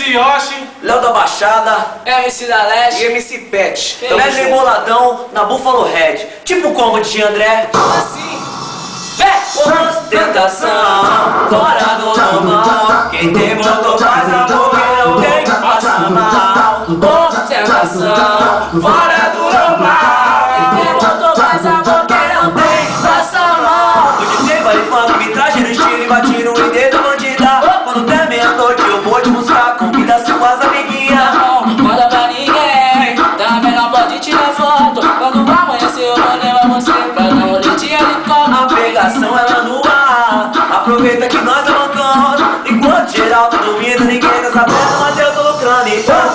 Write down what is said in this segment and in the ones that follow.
MC Yoshi, Léo da Baixada, MC da Leste e MC Pet. Tamo Wesley junto. Boladão na Buffalo Head. Tipo o combo de André. assim. Vé! Ostentação, fora do normal. Quem tem motor faz amor, quem não tem passa mal. Ostentação, fora do normal. Quem tem motor faz amor, quem não tem passa mal. O DJ vai funk, me traz no estilo e bate no dedo bandida. Quando der meia-noite eu vou te buscar, convida suas amiguinhas. Não manda pra ninguém, também não pode tirar foto. Quando amanhecer eu vou levar você pra dar um rolê de helicóptero. A pegação ela no ar, aproveita que nós arrancamos. Enquanto geral tá dormindo, ninguém tá sabendo, mas eu tô lucrando. Então,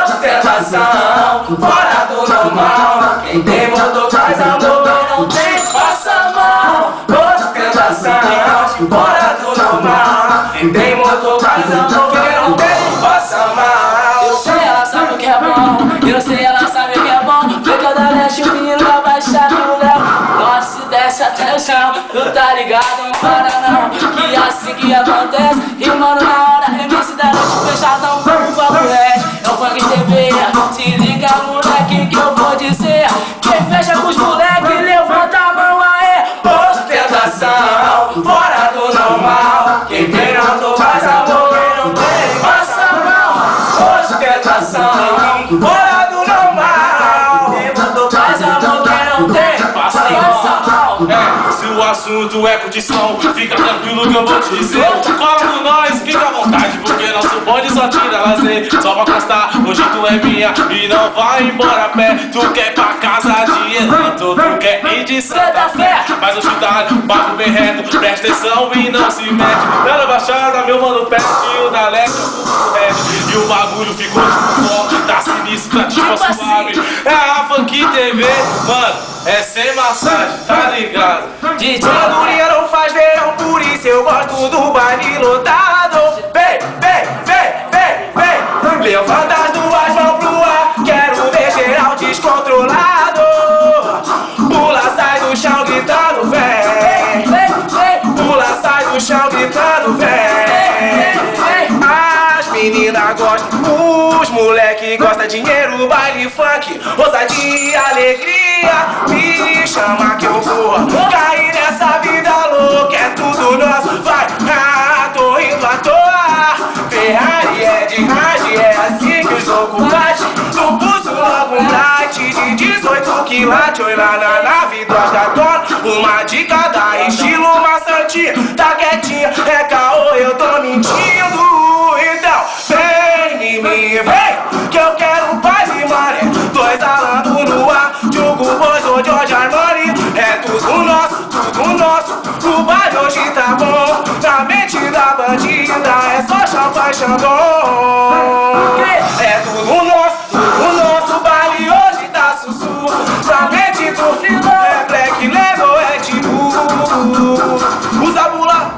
ostentação, fora do normal. Quem tem motor faz amor, quem não tem passa mal. Ostentação, fora do normal. Quem tem motor faz amor, quem não tem passa mal. Eu sei, ela sabe o que é bom. Eu sei, ela sabe o que é bom. Vê que eu da Leste, o menino da Baixada e o Léo. Nós se desce até o chão. Tu tá ligado, não para não. Que é assim que acontece. Rimando na hora, MC da Leste fechadão com o Fabo Red. É o Funk TV. Se liga, moleque, que eu vou dizer. Quem fecha com os moleque, levanta a mão aí. Ostentação, fora do normal. Quem tem motor faz amor, quem não tem passa mal. Ostentação, fora do normal. Quem motor faz amor, quem não tem passa mal. se o assunto é curtição, fica tranquilo que eu vou te dizer. Cola com nós, fica à vontade, porque nosso bonde só tira lazer. Só pra constar, hoje tu é minha e não vai embora a pé. Tu quer pra casa de evento, tu quer ir de Santa Fé. Mas hoje tá papo bem reto, presta atenção e não se mete. Lá na Baixada, meu mano Pet e o da Leste, o Buffalo Head. E o bagulho ficou tipo bom, tá sinistro, tá tipo suave. É a Funk TV, mano, é sem massagem, tá ligado? DJ Mandurinha não faz verão, por isso eu gosto do baile lotado. Vem, vem, vem, vem, vem. Levanta as duas mãos pro ar, quero ver geral descontrolado. Pula, sai do chão gritando, vem. Pula, sai do chão gritando, vem. As meninas gostam, os moleque gostam. Dinheiro, baile, funk, ousadia, alegria. Me chama que eu vou cair nessa vida louca, é tudo nosso, vai. Ah, tô indo à toa. Ferrari é de rage, é assim que o jogo bate. No pulso logo um light de 18 quilates. Oi lá na nave, duas da tona, uma de cada estilo, uma santinha, tá quietinha, é caô, eu tô mentindo. Então, vem em mim, vem, que eu quero paz e mané. Dois alando no ar, Diogo Boys ou George Armani. É tudo nosso, tudo nosso. O baile hoje tá bom, na mente da bandida é só champanhe, chandon. É tudo nosso, o baile hoje tá sussurro. Na mente do filho é Black Label, é tipo usa bula.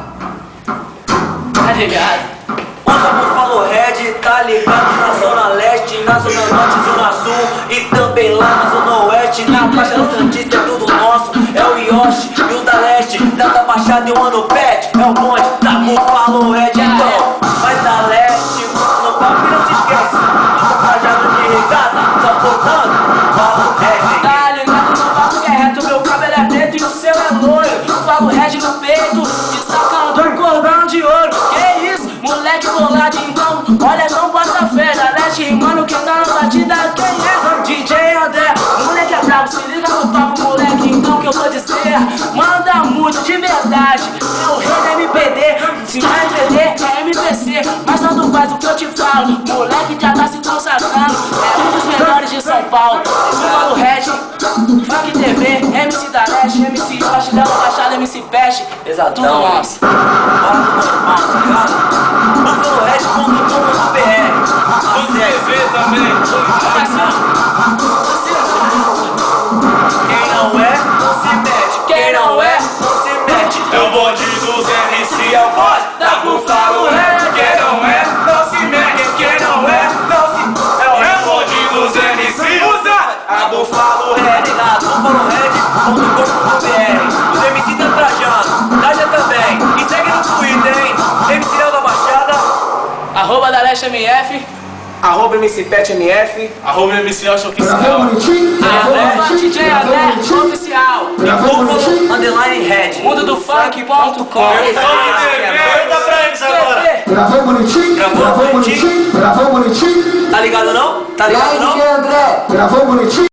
tá ligado? Usa Buffalo Head, tá ligado? Na Zona Leste, na Zona Norte, Zona Sul e também lá na Zona Oeste. Na Baixada Santista é tudo nosso. É o Yoshi e o da Leste, da Baixada e o Mano Pet. É o bonde da Buffalo Head. Então, vai da Leste, no papo e não se esquece. Rajada de regata, tá botando Buffalo Head. Tá ligado no papo que é reto, meu cabelo é preto e o seu é loiro. Falo red no peito, destacando um cordão de ouro. Que isso, moleque bolado então, olha não bota fé. Da Leste rimando, quem tá na batida quem é? DJ André, o moleque é bravo, se liga no papo moleque então que eu vou dizer. Manda muito de verdade, é o rei da MPD. Se não é MPD, é MPC, mas tanto faz o que eu te falo. Moleque já tá se consagrando, é um dos melhores de São Paulo. Buffalo Red, Funk TV, MC da Leste, MC Yoshi, Léo da Baixada, MC Pest, Exatão. tudo nosso. BuffaloHead.com.br. Funk TV também. Quem não é, não se mete. Quem não é, não se mete. É o bonde dos MC, é o bonde Da Buffalo Head. Quem não é, não se mete. Quem não é, não se é o bonde dos MC. usa a Buffalo Head na BuffaloHead.com.br. Os MC tá trajando, traja também. E segue no Twitter, hein? MC Léo da Baixada. @da @MF, @MCPetMF, @MC Osh Oficial, DJ André Oficial, _Red, mundodofunk.com. Pergunta pra eles agora. Gravou bonitinho? Gravou bonitinho? Gravou bonitinho? Tá ligado não? Tá ligado não? Gravou bonitinho?